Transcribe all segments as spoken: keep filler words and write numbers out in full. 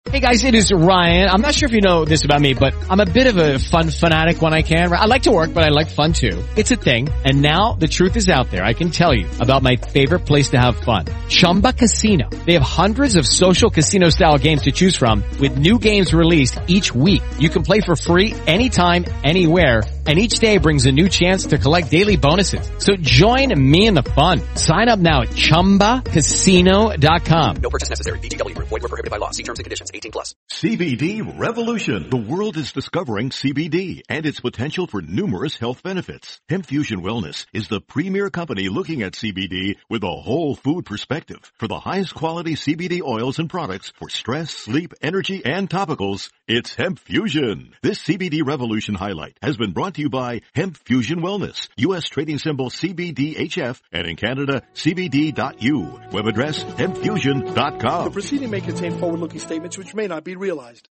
Hey guys, it is Ryan. I'm not sure if you know this about me, but I'm a bit of a fun fanatic when I can. I like to work, but I like fun too. It's a thing. And now the truth is out there. I can tell you about my favorite place to have fun. Chumba Casino. They have hundreds of social casino style games to choose from with new games released each week. You can play for free anytime, anywhere. And each day brings a new chance to collect daily bonuses. So join me in the fun. Sign up now at chumba casino dot com. No purchase necessary. V G W. Void where prohibited by law. See terms and conditions. eighteen plus. C B D Revolution. The world is discovering C B D and its potential for numerous health benefits. Hemp Fusion Wellness is the premier company looking at C B D with a whole food perspective. For the highest quality C B D oils and products for stress, sleep, energy, and topicals, it's Hemp Fusion. This C B D Revolution highlight has been brought to you by Hemp Fusion Wellness, U S trading symbol C B D H F, and in Canada, C B D dot U. Web address, hemp fusion dot com. The proceeding may contain forward-looking statements which may not be realized.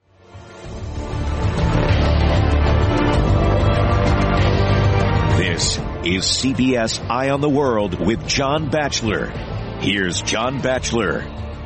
This is C B S Eye on the World with John Batchelor. Here's John Batchelor.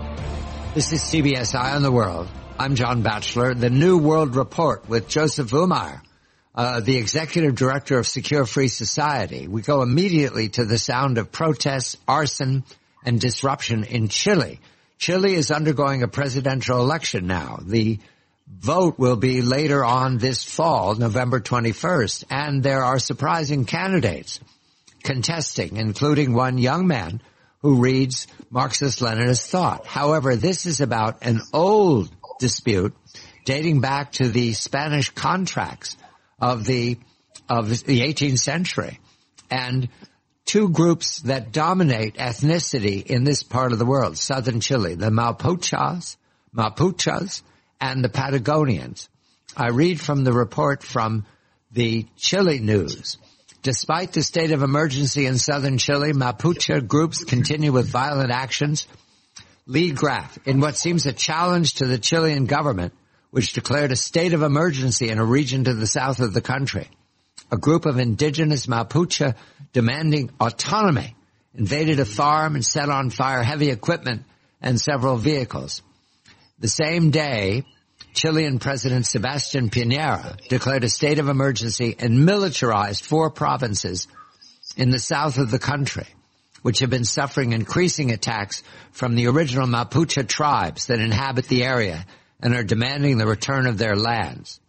This is C B S Eye on the World. I'm John Batchelor. The New World Report with Joseph Vumeyer, uh, the Executive Director of Secure Free Society. We go immediately to the sound of protests, arson, and disruption in Chile. Chile is undergoing a presidential election now. The vote will be later on this fall, November twenty-first, and there are surprising candidates contesting, including one young man who reads Marxist-Leninist thought. However, this is about an old dispute dating back to the Spanish contracts of the of the eighteenth century, and two groups that dominate ethnicity in this part of the world, southern Chile, the Mapuches, Mapuches, and the Patagonians. I read from the report from the Chile News. Despite the state of emergency in southern Chile, Mapuche groups continue with violent actions. Lead graph. In what seems a challenge to the Chilean government, which declared a state of emergency in a region to the south of the country, a group of indigenous Mapuche demanding autonomy invaded a farm and set on fire heavy equipment and several vehicles. The same day, Chilean President Sebastián Piñera declared a state of emergency and militarized four provinces in the south of the country, which have been suffering increasing attacks from the original Mapuche tribes that inhabit the area and are demanding the return of their lands.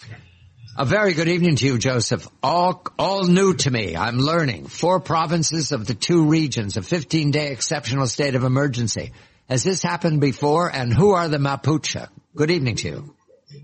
A very good evening to you, Joseph. All, all new to me. I'm learning. Four provinces of the two regions, a fifteen-day exceptional state of emergency. Has this happened before, and who are the Mapuche? Good evening to you.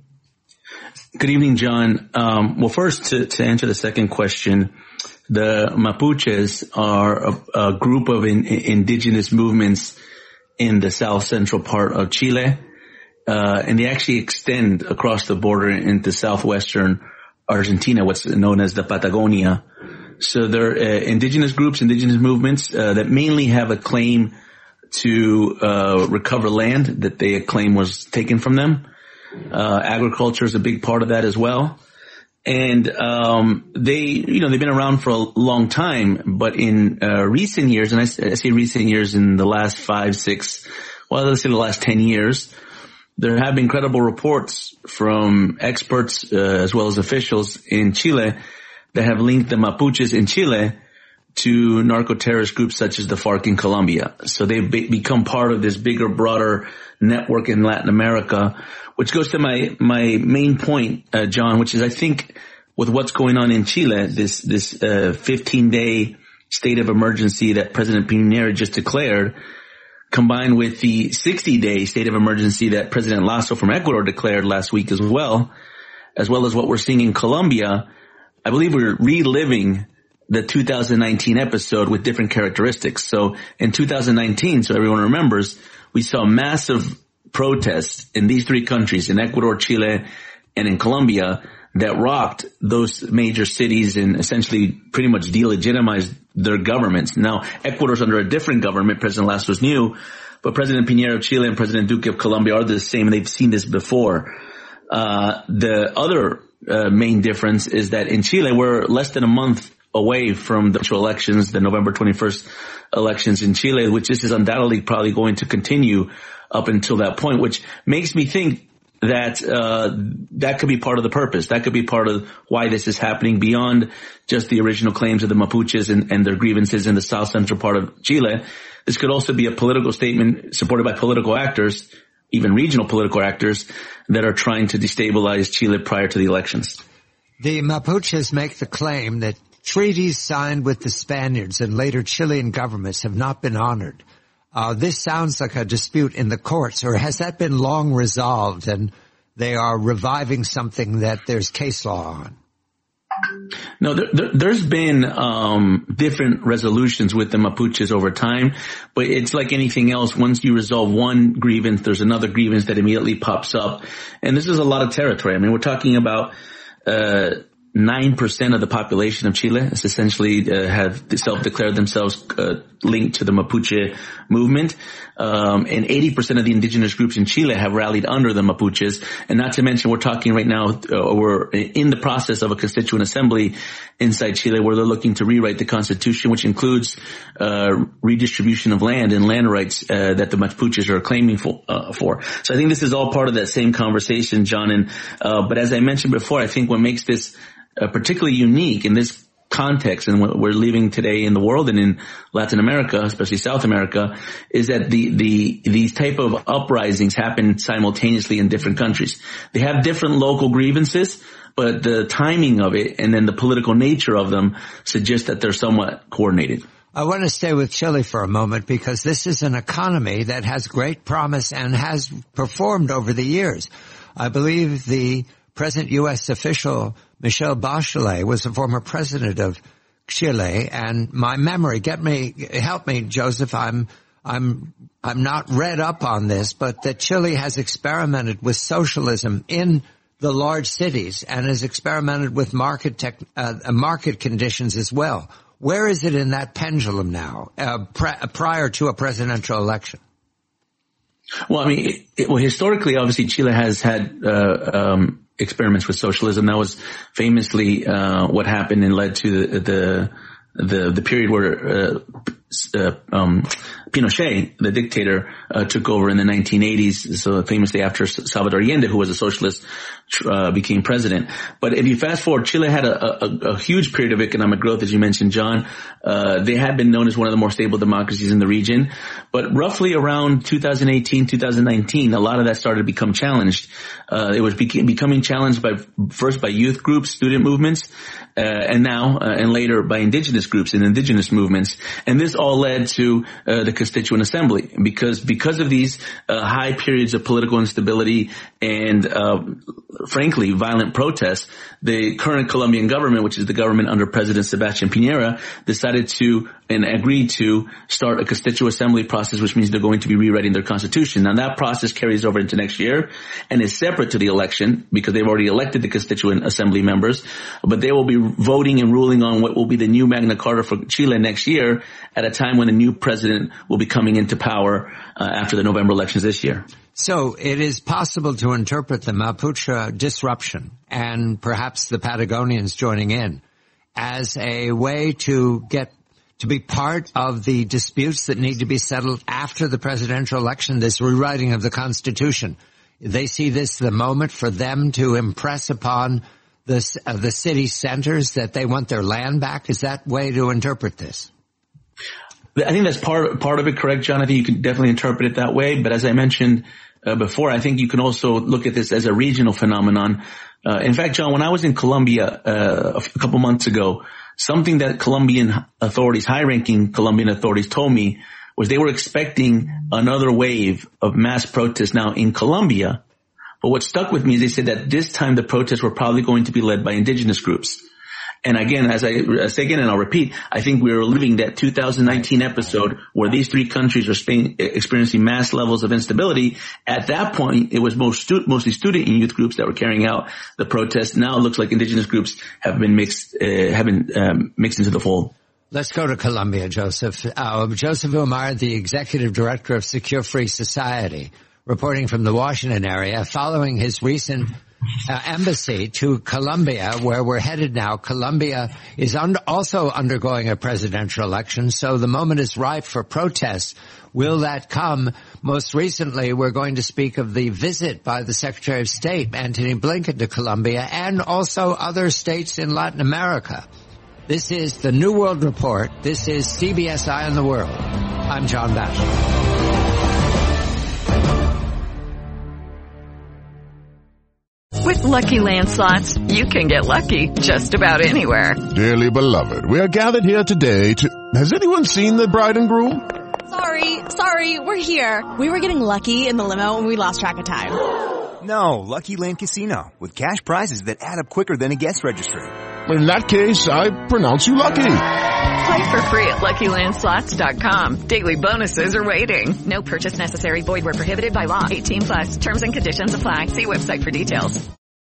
Good evening, John. Um, well, first, to, to answer the second question, the Mapuches are a, a group of in, indigenous movements in the south central part of Chile. Uh, and they actually extend across the border into southwestern Argentina, what's known as the Patagonia. So they're uh, indigenous groups, indigenous movements uh, that mainly have a claim to uh recover land that they claim was taken from them. Uh agriculture is a big part of that as well. And um they, you know, they've been around for a long time, but in uh recent years, and I, I say recent years in the last five, six, well, let's say the last ten years, there have been credible reports from experts uh, as well as officials in Chile that have linked the Mapuches in Chile to narco-terrorist groups such as the FARC in Colombia. So they've be- become part of this bigger, broader network in Latin America, which goes to my, my main point, uh, John, which is I think with what's going on in Chile, this, this, uh, fifteen-day state of emergency that President Piñera just declared, combined with the sixty-day state of emergency that President Lasso from Ecuador declared last week as well, as well as what we're seeing in Colombia, I believe we're reliving the two thousand nineteen episode with different characteristics. So in two thousand nineteen, so everyone remembers, we saw massive protests in these three countries, in Ecuador, Chile, and in Colombia, that rocked those major cities and essentially pretty much delegitimized their governments. Now, Ecuador's under a different government. President Lasso's new, but President Piñera of Chile and President Duque of Colombia are the same, and they've seen this before. Uh, the other uh, main difference is that in Chile, we're less than a month away from the elections, the November twenty-first elections in Chile, which this is undoubtedly probably going to continue up until that point, which makes me think that uh that could be part of the purpose. That could be part of why this is happening beyond just the original claims of the Mapuches and, and their grievances in the south central part of Chile. This could also be a political statement supported by political actors, even regional political actors, that are trying to destabilize Chile prior to the elections. The Mapuches make the claim that treaties signed with the Spaniards and later Chilean governments have not been honored. Uh, this sounds like a dispute in the courts, or has that been long resolved and they are reviving something that there's case law on? No, there, there, there's been um different resolutions with the Mapuches over time, but it's like anything else. Once you resolve one grievance, there's another grievance that immediately pops up. And this is a lot of territory. I mean, we're talking about uh nine percent of the population of Chile is essentially uh, have self-declared themselves uh, linked to the Mapuche movement. Um, and eighty percent of the indigenous groups in Chile have rallied under the Mapuches. And not to mention, we're talking right now, uh, we're in the process of a constituent assembly inside Chile where they're looking to rewrite the constitution, which includes uh redistribution of land and land rights uh, that the Mapuches are claiming for, uh, for. So I think this is all part of that same conversation, John. And uh, but as I mentioned before, I think what makes this uh, particularly unique in this context and what we're living today in the world and in Latin America, especially South America, is that the, the, these type of uprisings happen simultaneously in different countries. They have different local grievances, but the timing of it and then the political nature of them suggests that they're somewhat coordinated. I want to stay with Chile for a moment because this is an economy that has great promise and has performed over the years. I believe the present U S official, Michelle Bachelet, was the former president of Chile, and my memory, get me, help me, Joseph, I'm, I'm, I'm not read up on this, but that Chile has experimented with socialism in the large cities and has experimented with market tech, uh, market conditions as well. Where is it in that pendulum now, uh, pre- prior to a presidential election? Well, I mean, it, it, well, historically, obviously, Chile has had uh, um, experiments with socialism. That was famously uh, what happened and led to the the the, the period where uh, uh, um, Pinochet, the dictator, uh, took over in the nineteen eighties. So famously after Salvador Allende, who was a socialist, uh, became president. But if you fast forward, Chile had a, a, a huge period of economic growth, as you mentioned, John. Uh, they had been known as one of the more stable democracies in the region. But roughly around two thousand eighteen, two thousand nineteen, a lot of that started to become challenged. Uh, it was beca- becoming challenged by, first by youth groups, student movements, uh, and now, uh, and later by indigenous groups and indigenous movements. And this all led to, uh, the Constituent Assembly, because, because of these, uh, high periods of political instability and, uh, frankly, violent protests, the current Colombian government, which is the government under President Sebastián Piñera, decided to and agreed to start a Constituent Assembly process, which means they're going to be rewriting their constitution. Now that process carries over into next year and is separate to the election because they've already elected the Constituent Assembly members, but they will be voting and ruling on what will be the new Magna Carta for Chile next year at a time when the new president will be coming into power uh, after the November elections this year. So it is possible to interpret the Mapuche disruption and perhaps the Patagonians joining in as a way to get to be part of the disputes that need to be settled after the presidential election, this rewriting of the Constitution. They see this the moment for them to impress upon the, uh, the city centers that they want their land back. Is that way to interpret this? I think that's part, part of it, correct, John? I think you can definitely interpret it that way. But as I mentioned uh, before, I think you can also look at this as a regional phenomenon. Uh, in fact, John, when I was in Colombia uh, a couple months ago, something that Colombian authorities, high-ranking Colombian authorities told me was they were expecting another wave of mass protests now in Colombia. But what stuck with me is they said that this time the protests were probably going to be led by indigenous groups. And again, as I say again, and I'll repeat, I think we are living that two thousand nineteen episode where these three countries are Spain, experiencing mass levels of instability. At that point, it was most stu- mostly student and youth groups that were carrying out the protests. Now it looks like indigenous groups have been mixed, uh, have been um, mixed into the fold. Let's go to Colombia, Joseph. Uh, Joseph Umar, the executive director of Secure Free Society, reporting from the Washington area, following his recent uh, embassy to Colombia, where we're headed now. Colombia is un- also undergoing a presidential election, so the moment is ripe for protest. Will that come? Most recently, we're going to speak of the visit by the Secretary of State, Antony Blinken, to Colombia, and also other states in Latin America. This is the New World Report. This is C B S Eye on the World. I'm John Batchelor. With Lucky Land Slots, you can get lucky just about anywhere. Dearly beloved, we are gathered here today to... Has anyone seen the bride and groom? Sorry, sorry, we're here. We were getting lucky in the limo and we lost track of time. No, Lucky Land Casino, with cash prizes that add up quicker than a guest registry. In that case, I pronounce you lucky. Play for free at Lucky Land Slots dot com. Daily bonuses are waiting. No purchase necessary. Void where prohibited by law. eighteen plus. Terms and conditions apply. See website for details.